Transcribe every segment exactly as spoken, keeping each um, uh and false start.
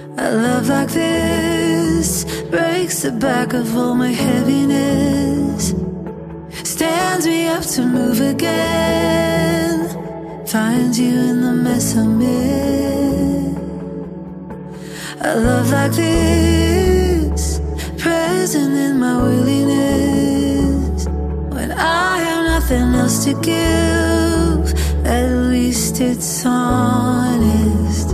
A love like this breaks the back of all my heaviness, stands me up to move again, finds you in the mess I'm in. A love like this, present in my willingness, when I have nothing else to give, at least it's honest.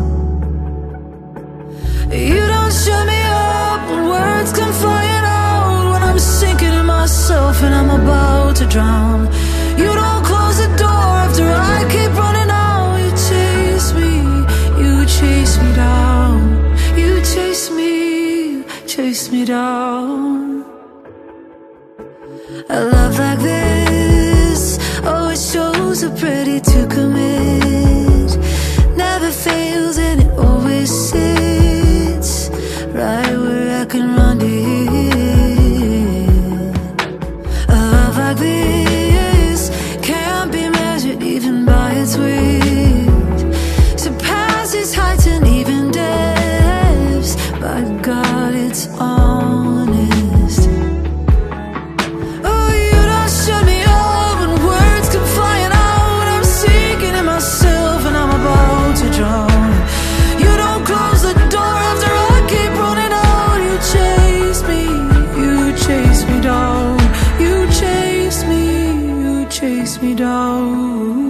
You don't shut me up when words come flying out, when I'm sinking in myself and I'm about to drown. You don't close the door after I keep running out. You chase me, you chase me down. You chase me, chase me down. A love like this, oh, it shows up ready to commit, never fails and it always sits right where I can run to it. A love like this can't be measured even by its weight, surpasses heights and even depths, but God, it's honest. Oh, you don't shut me up when words come flying out, when I'm sinking in myself and I'm about to drown. You don't close the door after I keep running out. You chase me, you chase me down. You chase me, you chase me down.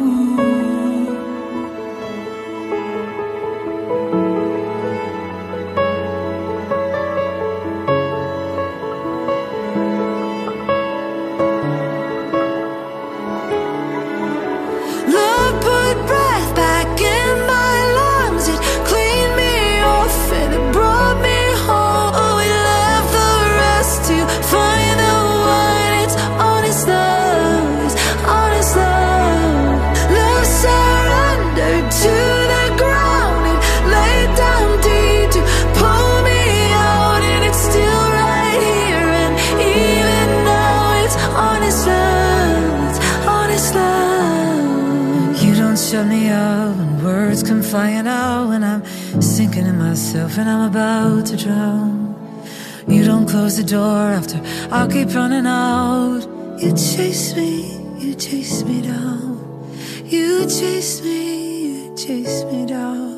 Love put breath back in my lungs, it cleaned me off and it brought me home. Oh, we left the rest to find the one. It's honest love, it's honest love. Love surrendered to the ground, it laid down deep to pull me out, and it's still right here. And even now it's honest love, it's honest love. You don't shut me up when words come flying out, when I'm sinking in myself and I'm about to drown. You don't close the door after I'll keep running out. You chase me, you chase me down. You chase me, you chase me down.